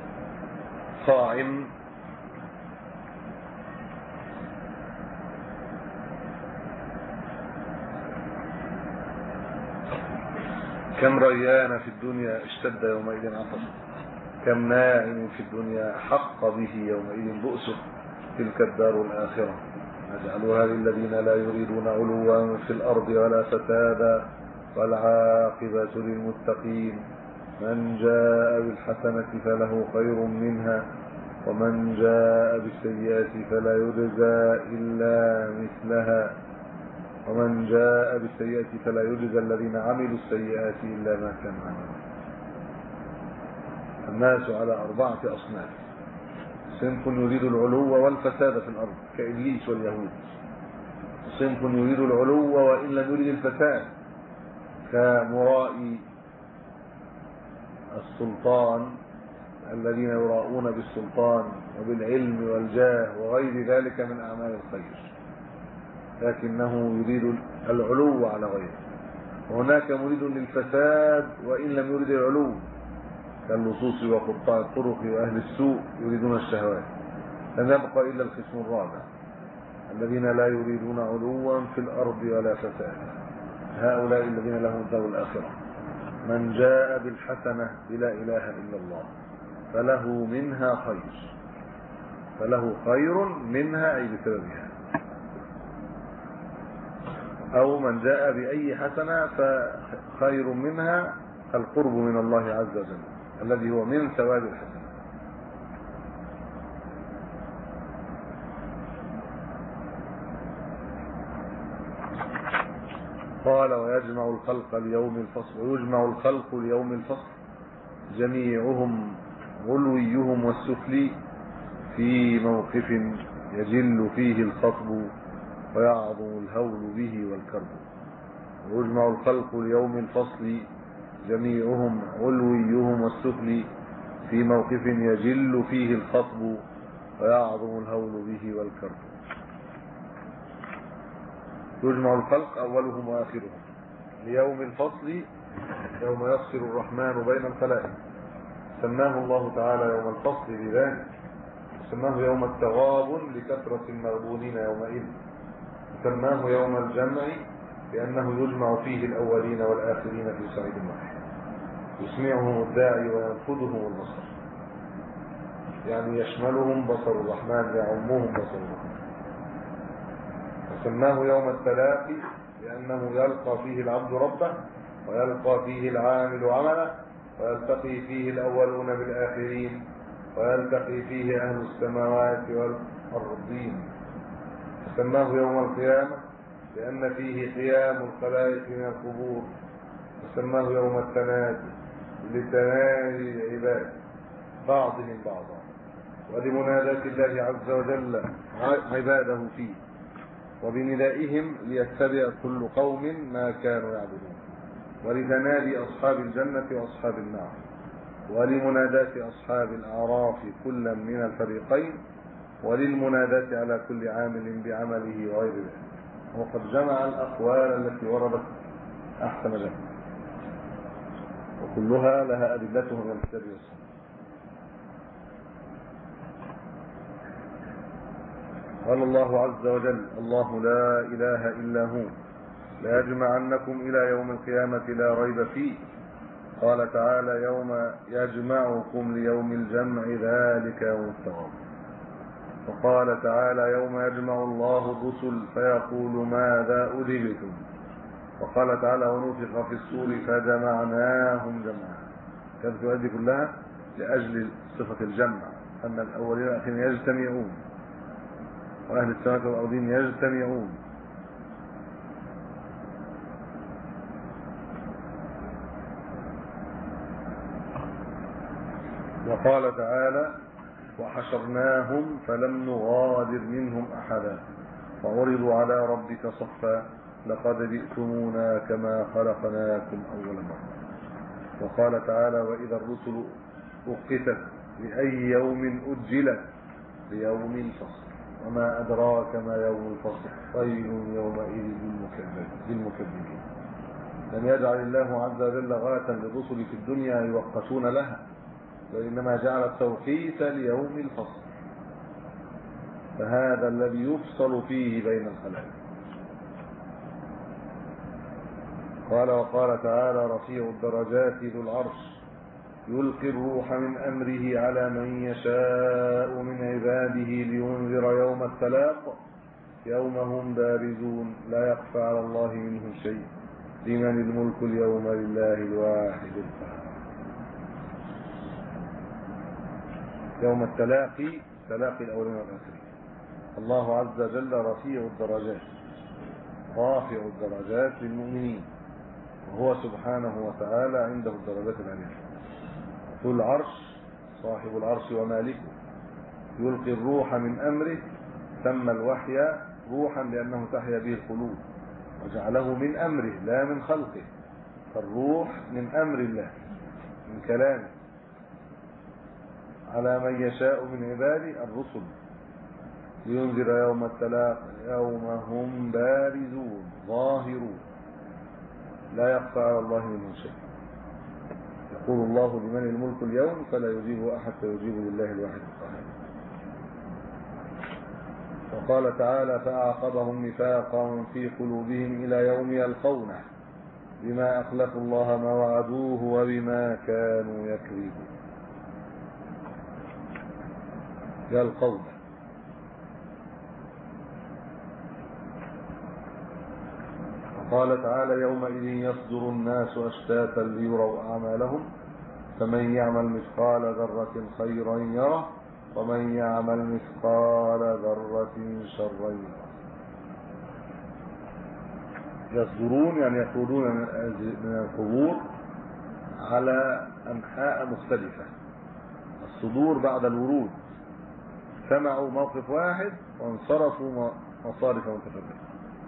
طاعم كم ريان في الدنيا اشتد يومئذ عطشه كم نائم في الدنيا حق به يومئذ بؤسه تلك الدار الآخرة نجعلها للذين لا يريدون علوا في الأرض ولا فسادا والعاقبة للمتقين. من جاء بالحسنة فله خير منها ومن جاء بالسيئة فلا يجزى إلا مثلها ومن جاء بالسيئة فلا يجزى الذين عملوا السيئات إلا ما كانوا عملوا. الناس على أربعة أصناف: صنف يريد العلو والفساد في الأرض كإبليس واليهود، صنف يريد العلو وإن لم يريد الفساد كمرائي السلطان الذين يراؤون بالسلطان وبالعلم والجاه وغير ذلك من أعمال الخير لكنه يريد العلو على غيره. وهناك مريد للفساد وإن لم يريد العلو كاللصوص وقطاع الطرق وأهل السوء يريدون الشهوات. لم يبقى إلا القسم الرابع الذين لا يريدون علوا في الأرض ولا فسادا. هؤلاء الذين لهم دار الآخرة. من جاء بالحسنة بلا إله إلا الله فله منها خير فله خير منها أي بسببها، أو من جاء بأي حسنة فخير منها القرب من الله عز وجل الذي هو من ثواب الحسنة. قال ويجمع الخلق ليوم الفصل ويجمع الخلق ليوم الفصل جميعهم علويهم والسفلي في موقف يجل فيه الخطب ويعظم الهول به والكرب. ويجمع الخلق ليوم الفصل جميعهم علويهم والسفلي في موقف يجل فيه الخطب ويعظم الهول به والكرب. يجمع الخلق أولهم وآخرهم ليوم الفصل يوم يفصل الرحمن بين الخلائق. سماه الله تعالى يوم الفصل بذلك، سماه يوم التغابن لكثرة المغبونين يومئذ، سماه يوم الجمع لأنه يجمع فيه الأولين والآخرين في سعيد واحد، يسمعهم الداعي وينفذهم البصر، يعني يشملهم بصر الرحمن، يعمهم بصر الرحمن. وسماه يوم التلاقي لأنه يلقى فيه العبد ربه، ويلقى فيه العامل عمله، ويلتقي فيه الأولون بالآخرين، ويلتقي فيه أهل السماوات والأرضين. سماه يوم القيامة لأن فيه قيام الخلائق من القبور. وسماه يوم التنادي لتنادي العباد بعضهم بعضا، ولمناداة الله عز وجل عباده فيه، وبندائهم ليتبع كل قوم ما كانوا يعبدون، ولتنادي أصحاب الجنة وأصحاب النار، ولمناداة أصحاب الأعراف كلا من الفريقين، وللمناداة على كل عامل بعمله وغير ذلك. وقد جمع الأقوال التي وردت أحسن جمع، وكلها لها أدلتها من الكتاب والسنة. قال الله عز وجل: الله لا إله إلا هو ليجمعنكم إلى يوم القيامة لا ريب فيه. قال تعالى: يوم يجمعكم ليوم الجمع ذلك يوم التغابن. وقال تعالى: يوم يجمع الله الرسل فيقول ماذا أجبتم. وقال تعالى: ونفخ في الصور فجمعناهم جمعا. كانت هذه كلها لأجل صفة الجمع، أن الأولين والآخرين يجتمعون، وأهل السماوات والأرضين يجتمعون. وقال تعالى: وحشرناهم فلم نغادر منهم أحدا وعرضوا على ربك صفا لقد جئتمونا كما خلقناكم أول مرة. وقال تعالى: وإذا الرسل أقتت لأي يوم أجلت ليوم الفصل وما أدراك ما يوم الفصل خير يومئذ للمكذبين. لم يجعل الله عز وجل غاية للرسل في الدنيا يوقتون لها، وإنما جعل التوقيت ليوم الفصل، فهذا الذي يفصل فيه بين الخلائق. قال: وقال تعالى: رفيع الدرجات ذو العرش يلقي الروح من أمره على من يشاء من عباده لينذر يوم التلاق يوم هم بارزون لا يخفى على الله منهم شيء لمن الملك اليوم لله الواحد القهار. يوم التلاقي، تلاقي الأولين والآخرين. الله عز وجل رفيع الدرجات، رافع الدرجات للمؤمنين، وهو سبحانه وتعالى عنده الدرجات العليا. ذو العرش صاحب العرش ومالكه يلقي الروح من أمره، سمى الوحي روحا لأنه تحيا به القلوب، وجعله من أمره لا من خلقه، فالروح من أمر الله من كلامه على من يشاء من عباده الرسل لينذر يوم التلاق يوم هم بارزون ظاهرون لا يخفى على الله منهم شيء. يقول الله: لمن الملك اليوم فلا يجيبه أحد فيجيب لله الواحد القهار. وقال تعالى: فأعقبهم نفاقا في قلوبهم إلى يوم يلقونه بما أخلفوا الله ما وعدوه وبما كانوا يكذبون. يلقونه. وقال تعالى: يومئذ يصدر الناس أشتاتا ليروا أعمالهم فمن يعمل مثقال ذرة خيرا يره ومن يعمل مثقال ذرة شرا يره. يصدرون يعني يخرجون من القبور على أنحاء مختلفة. الصدور بعد الورود، سمعوا موقف واحد وانصرفوا مصارف متفرقة.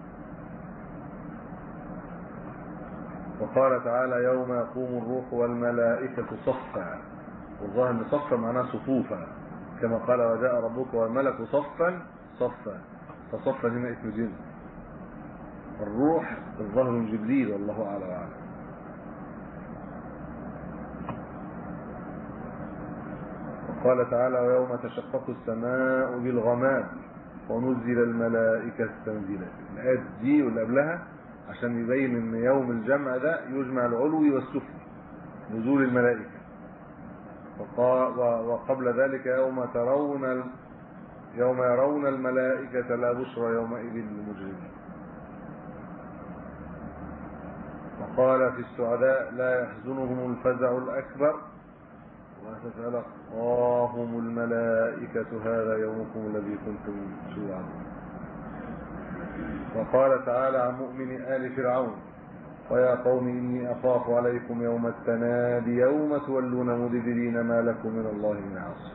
وقال تعالى يوم يقوم الروح والملائكة صفا، والظاهر ان صفا معناه صفوفا، كما قال وجاء ربك والملك صفا صفا، فصفا هنا اسم جنس. الروح الظاهر من جبريل والله اعلم وأعلم. وقال تعالى ويوم تشقق السماء بالغمام ونزل الملائكة تنزيلا. الآيات دي واللي قبلها عشان يبين ان يوم الجمع ده يجمع العلوي والسفلي، نزول الملائكة. وقبل ذلك يوم ترون يوم يرون الملائكة لا بشرى يومئذ للمجرمين. وقال في السعداء لا يحزنهم الفزع الأكبر وتتلقاهم الملائكة هذا يومكم الذي كنتم توعدون. وقال تعالى عن مؤمن آل فرعون ويا قوم إني أخاف عليكم يوم التناد يوم تولون مدبرين ما لكم من الله من عاصم.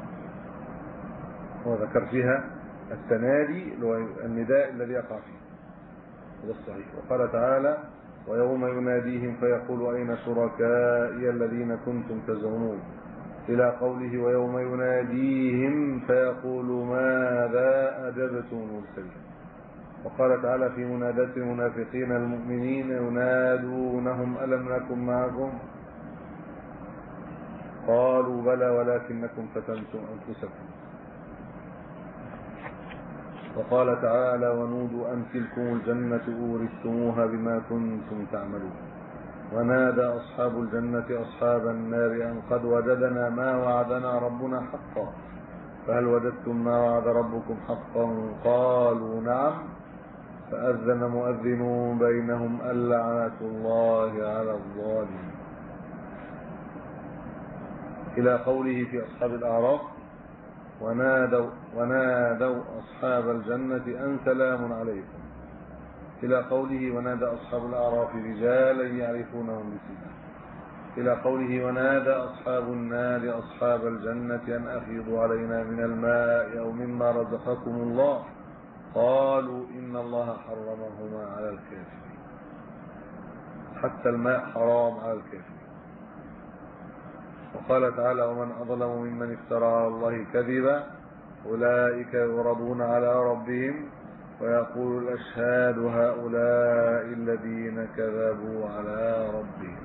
وذكر فيها التنادي النداء الذي يقع فيه، هذا الصحيح. وقال تعالى ويوم يناديهم فيقول أين شركائي الذين كنتم تزعمون إلى قوله ويوم يناديهم فيقول ماذا أجبتم المرسلين. وقال تعالى في منادات المنافقين المؤمنين ينادونهم ألم نكن معكم قالوا بلى ولكنكم فتنتم أنفسكم. وقال تعالى ونودوا أن تلكم الجنة أورثتموها بما كنتم تعملون. ونادى أصحاب الجنة أصحاب النار أن قد وجدنا ما وعدنا ربنا حقا فهل وجدتم ما وعد ربكم حقا قالوا نعم فأذن مؤذن بينهم اللعنة الله على الظالمين. إلى قوله في أصحاب الأعراف ونادوا, ونادوا أصحاب الجنة أن سلام عليكم إلى قوله ونادى أصحاب الأعراف رجالا يعرفونهم بسيماهم إلى قوله ونادى أصحاب النار أصحاب الجنة أن أفيضوا علينا من الماء أو مما رزقكم الله قالوا إن الله حرمهما على الكافرين. حتى الماء حرام على الكافرين. وقال تعالى ومن أظلم ممن افترى على الله كذبا أولئك يعرضون على ربهم ويقول الأشهاد هؤلاء الذين كذبوا على ربهم.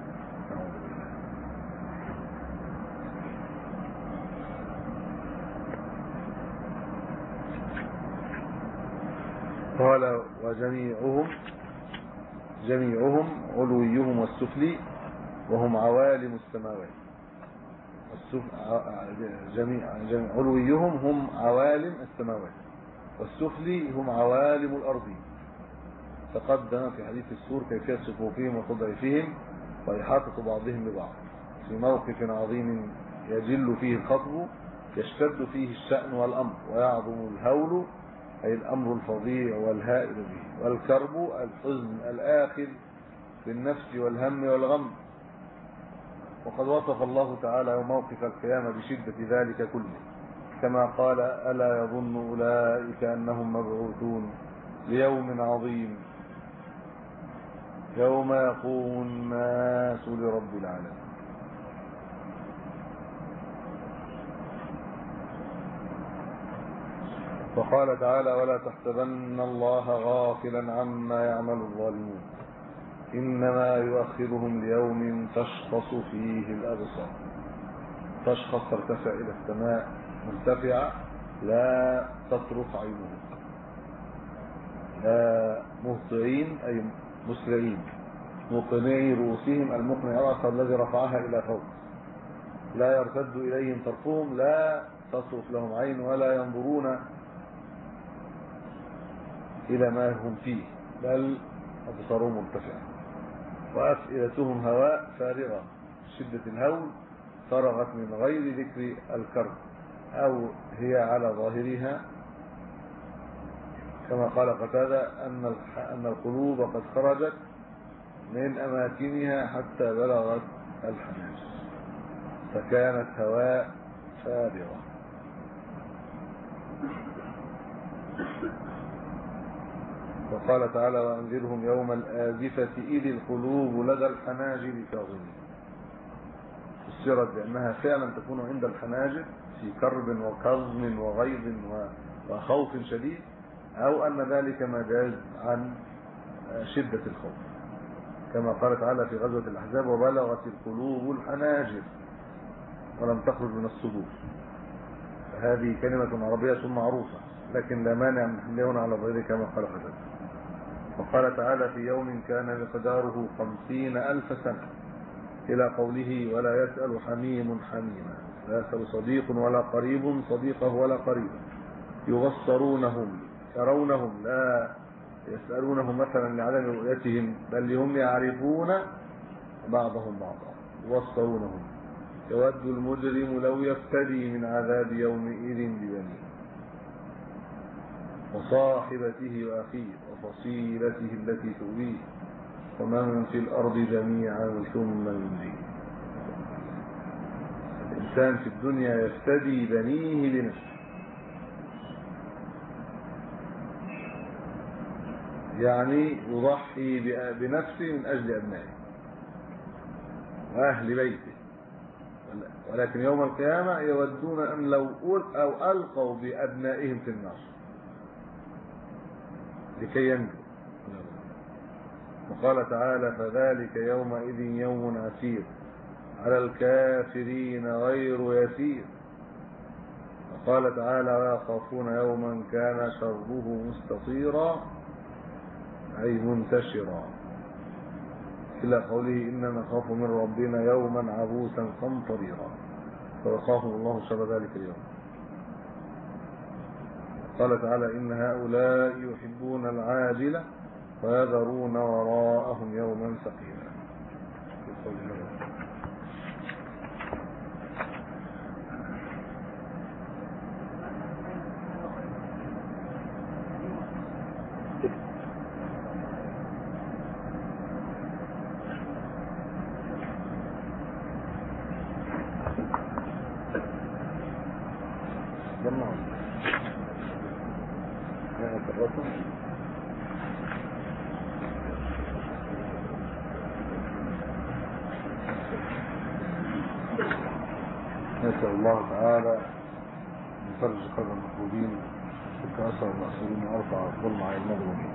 قال وجميعهم جميعهم علويهم والسفلي وهم عوالم السماوات. جميع جميع علويهم هم عوالم السماوات والسفلي هم عوالم الأرض. تقدم في حديث السور كيفية صفوفهم وتضعيفهم وإحاطة بعضهم ببعض في موقف عظيم يجل فيه الخطب يشتد فيه الشأن والأمر ويعظم الهول أي الأمر الفظيع والهائل به والكرب الحزن الآخر بالنفس والهم والغم. وقد وصف الله تعالى موقف القيامة بشدة ذلك كله كما قال ألا يظن أولئك أنهم مبعوثون ليوم عظيم يوم يقوم الناس لرب العالمين. وقال تعالى ولا تحسبن الله غافلا عما يعمل الظالمون إنما يؤخرهم ليوم تشخص فيه الأبصار. تشخص ترتفع إلى السماء مرتفعة لا تطرق عينهم لا مهطعين أي مسرعين مقنعي رؤوسهم المقنع الآخر الذي رفعها إلى فوق لا يرتد إليهم طرفهم لا تصرف لهم عين ولا ينظرون إلى ما هم فيه بل أبصارهم مرتفعة وأفئدتهم هواء فارغة. شدة الهول فرغت من غير ذكر الكرب أو هي على ظاهرها كما قال قتادة أن أن القلوب قد خرجت من أماكنها حتى بلغت الحناجر فكانت هواء فارغة. وقال تعالى وأنذرهم يوم الآزفة إذ القلوب لدى الحناجر كاظمين. فسرت بأنها فعلا تكون عند الحناجر في كرب وكظم وغيظ وخوف شديد، أو أن ذلك مجاز عن شدة الخوف، كما قال تعالى في غزوة الأحزاب وبلغت القلوب الحناجر ولم تخرج من الصدور. هذه كلمة عربية معروفة لكن لا مانع من حملها على غيره كما قال قتادة. وقال تعالى في يوم كان مقداره خمسين ألف سنة إلى قوله ولا يسأل حميم حميما، لا يسأل صديق ولا قريب صديقه ولا قريب، يبصرونهم يرونهم لا يسألونهم مثلا لعدم رؤيتهم بل هم يعرفون بعضهم بعضا يبصرونهم. يود المجرم لو يفتدي من عذاب يومئذ ببنيه وصاحبته وأخيه وفصيلته التي تؤويه ومن في الأرض جميعا ثم ينجيه. الإنسان في الدنيا يفتدي بنيه لنفسه، يعني يضحي بنفسه من أجل أبنائه وأهل بيته، ولكن يوم القيامة يودون أن لو أو ألقوا بأبنائهم في النار لكي ينجوا. وقال تعالى فذلك يومئذ يوم عسير على الكافرين غير يسير. وقال تعالى ويخافون يوما كان شره مستطيرا أي منتشرا إلى قوله إننا نخاف من ربنا يوما عبوسا قمطريرا فوقاهم الله شر ذلك اليوم. قال تعالى إن هؤلاء يحبون العاجلة ويذرون وراءهم يوما ثقيلا. نسأل الله تعالى أن يفرج قلب المكروبين ويفك أسر المأسورين وأرفع الظلم عن المظلومين.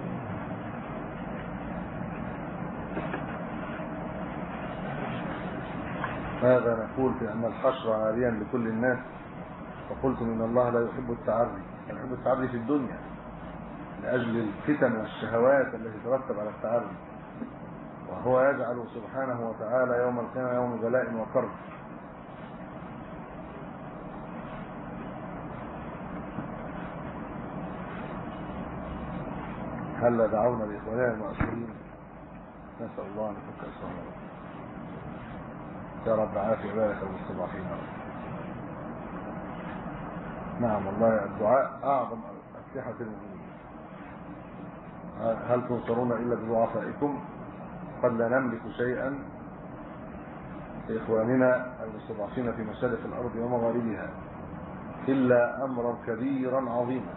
هذا نقول في أن الحشر عاريا لكل الناس، وقلت إن الله لا يحب التعري، لا يحب التعري في الدنيا لأجل الفتن والشهوات التي ترتب على التعري، وهو يجعل سبحانه وتعالى يوم القيامة يوم بلاء وكرب. هلا دعونا لإخواننا المأسورين نسأل الله أن يفك أسرهم يا رب عافية بارك المستضعفين. نعم والله الدعاء أعظم أسلحة المؤمنين. هل تنصرون إلا بضعفائكم؟ قد لا نملك شيئا لإخواننا المستضعفين في مشارق الأرض ومغاربها إلا أمرا كبيرا عظيما.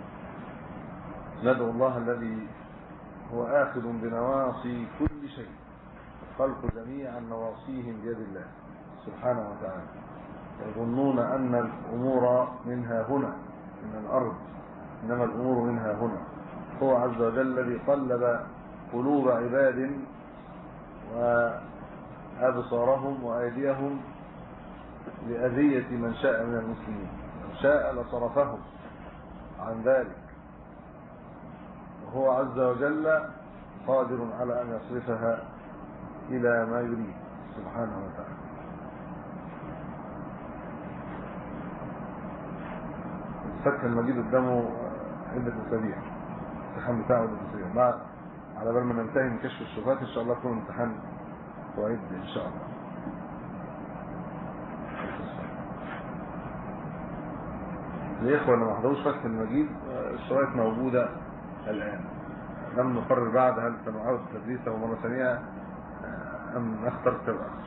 ندعو الله الذي هو آخذ بنواصي كل شيء، الخلق جميعا نواصيهم بيد الله سبحانه وتعالى، يظنون أن الأمور منها هنا من الأرض، إنما الأمور منها هنا. هو عز وجل الذي قلب قلوب عباد وأبصارهم وأيديهم لأذية من شاء من المسلمين، من شاء لصرفهم عن ذلك، وهو عز وجل قادر على أن يصرفها إلى ما يريد سبحانه وتعالى. الفتح المجيد قدامه عدة أسابيع، الامتحان بتاعه عدة أسابيع، مع على بال ما ننتهي من كشف الشبهات إن شاء الله يكون امتحان وعد إن شاء الله. الإخوة اللي ما حضروش فتح المجيد والشرايط موجودة الآن. لم نقرر بعد هل سنعود تدريسه مرة ثانية أم نختار كتاب آخر.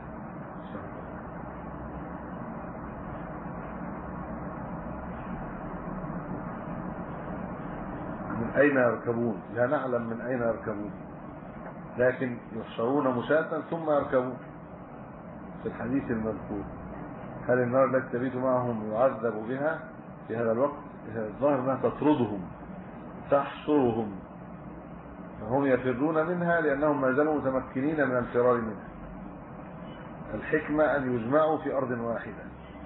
من أين يركبون؟ لا نعلم من أين يركبون، لكن يحشرون مشاة ثم يركبون. في الحديث المذكور هل النار التي تبيت معهم يعذب بها في هذا الوقت؟ الظاهر أنها تطردهم تحشرهم، فهم يفرون منها لأنهم ما زالوا متمكنين من الفرار منها. الحكمة أن يجمعوا في أرض واحدة.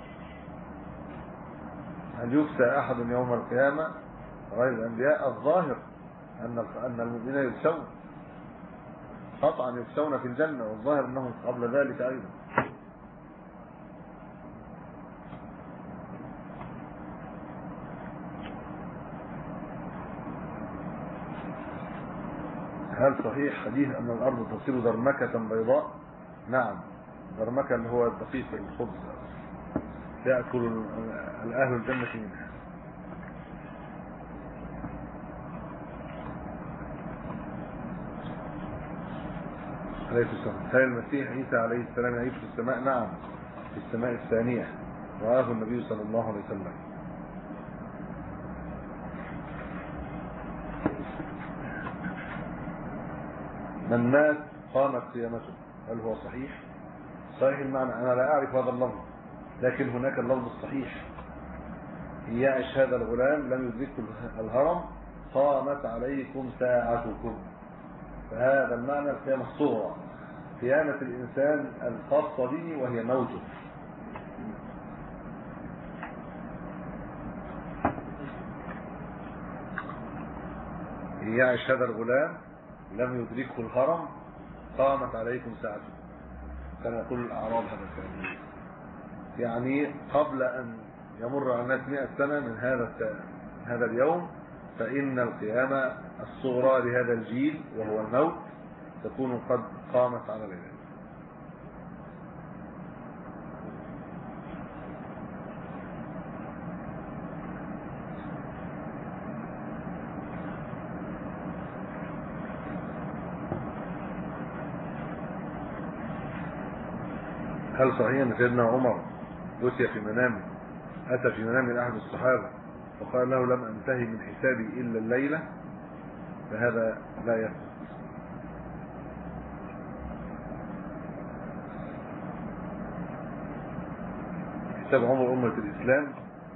أن يكسى أحد يوم القيامة غير الأنبياء، الظاهر أن أن المؤمنين يكسون قطعا، يكسون في الجنة، والظاهر أنهم قبل ذلك أيضا. هل صحيح حديث أن الأرض تصير درمكة بيضاء؟ نعم، درمكة اللي هو الدقيق الخبز يأكل الأهل الجنة منها. عليه السلام. هل المسيح عيسى عليه السلام يعيش في السماء؟ نعم، في السماء الثانية، رآه النبي صلى الله عليه وسلم. من مات قامت قيامته، هل هو صحيح؟ صحيح المعنى، أنا لا أعرف هذا اللفظ، لكن هناك اللفظ الصحيح: يعش هذا الغلام لم يدركه الهرم قامت عليكم ساعتكم. فهذا المعنى القيامة الصغرى، قيامة الإنسان الخاصة به وهي موته. يعش هذا الغلام لم يدركه الهرم قامت عليكم ساعته، كما يقول الأعراب هذا الكلام، يعني قبل أن يمر على الناس مئة سنة من هذا هذا اليوم فإن القيامة الصغرى لهذا الجيل وهو الموت تكون قد قامت على العباد. هل صحيح ان سيدنا عمر أتي في منامه أتى في منام أحد الصحابة وقال له لم أنتهي من حسابي إلا الليلة؟ فهذا لا يثبت. كتاب عمر أمة الإسلام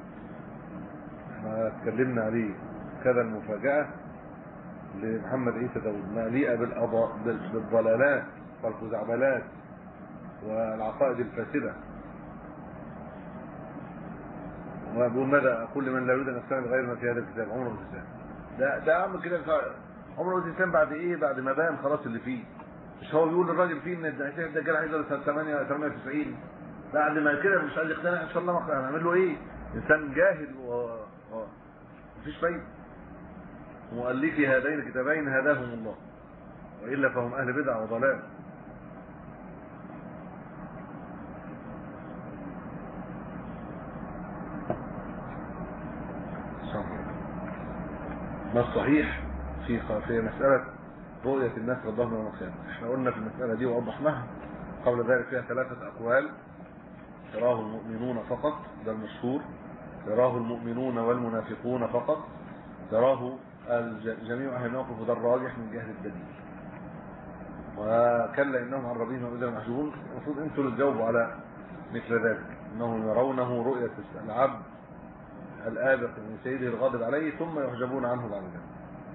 احنا اتكلمنا عليه، كذا المفاجأة لمحمد عيسى داود مليئة بالضلالات والخزعبلات والعقائد الفاسدة. وبقول ماذا أقول لمن لا يريد أن يستمع غير ما في هذا الكتاب؟ عمر بن الإسلام ده ده عمل كده. عمر بن الإسلام بعد إيه؟ بعد ما بان خلاص اللي فيه. مش هو بيقول للراجل فيه إن الدجال هيقدر سنة ثمانية وتسعين، بعد ما كده مش عايز يقتنع إن شاء الله ما هنعمل له إيه؟ إنسان جاهل و مفيش فايدة. مؤلفي هذين الكتابين هداهم الله، وإلا فهم أهل بدع وضلال. ما الصحيح في في مسألة رؤية الناس ربهم يوم القيامة؟ احنا قلنا في المسألة دي ووضحناها قبل ذلك فيها ثلاثة أقوال: يراه المؤمنون فقط، ده المشهور، يراه المؤمنون والمنافقون فقط، يراه الجميع أهل الموقف، وده الراجح من جهة الدليل. وكلا إنهم عن ربهم يومئذ محجوبون. المفروض أنتم اللي تجاوبوا على مثل ذلك، إنهم يرونه رؤية العبد الآبق من سيده الغاضب عليه ثم يحجبون عنه بعد ذلك.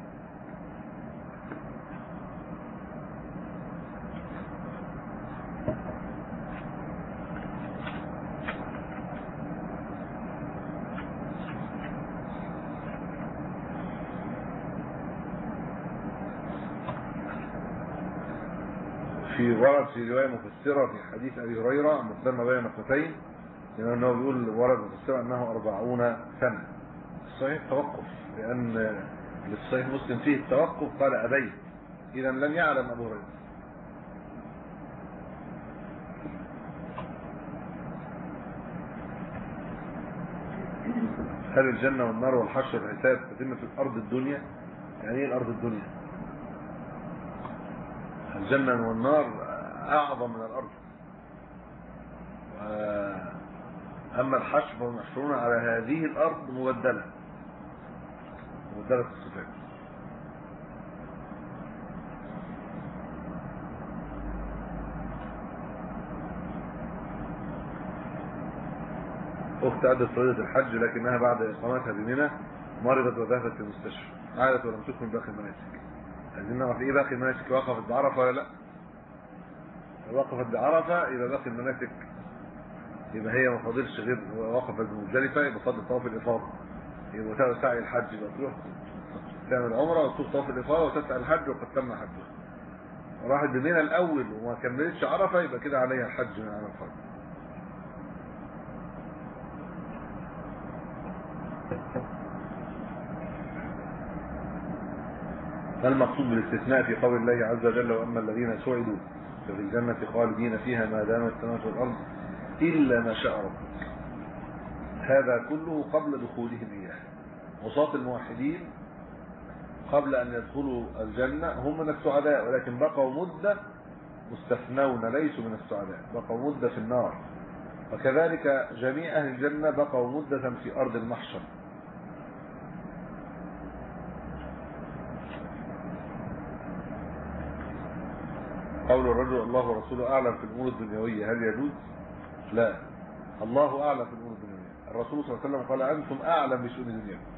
في ورد في رواية مفسرة في حديث أبي هريرة مقدمة بين نقطتين، لأنه بيقول ورد مفسرة أنه أربعون سنة. الصحيح التوقف، لأن الصحيح مسلم فيه التوقف قال أبيت، إذا لم يعلم أبو هريرة. هل الجنة والنار والحشر والحساب تتم في الأرض الدنيا؟ يعني ايه الأرض الدنيا؟ الجنة والنار أعظم من الأرض. أما الحشر فهم يحشرون على هذه الأرض مبدلة مبدلة الصفات. أخت أدت فريضة الحج لكنها بعد إقامتها بمنى مرضت وذهبت في المستشفى، عادت ولم تكن باقي المناسك. عايزين نعرف إيه باقي المناسك، وقفت بعرفة ولا لأ؟ لو وقفت بعرفة يبقى باقي المناسك، يبقى هي ما فاضلش غير وقفت بمزدلفة، يبقى فاضل طواف الإفاضة، يبقى سعي الحج، يبقى تروح تعمل عمرة وتطوف طواف الإفاضة وتسعى الحج وقد تم حجها. راحت بمنى الأول وما كملتش عرفة يبقى كده عليها الحج من عرفة. ما المقصود بالاستثناء في قول الله عز وجل واما الذين سعدوا ففي الجنة خالدين فيها ما دامت السماوات والارض الا ما شاء ربك؟ هذا كله قبل دخولهم اياه. عصاة الموحدين قبل ان يدخلوا الجنة هم من السعداء، ولكن بقوا مدة مستثنون ليسوا من السعداء، بقوا مدة في النار. وكذلك جميع اهل الجنة بقوا مدة في ارض المحشر. قول الرجل الله ورسوله اعلم في الامور الدنيويه هل يجوز؟ لا، الله اعلم في الامور الدنيويه. الرسول صلى الله عليه وسلم قال انتم اعلم بشؤون دنياكم.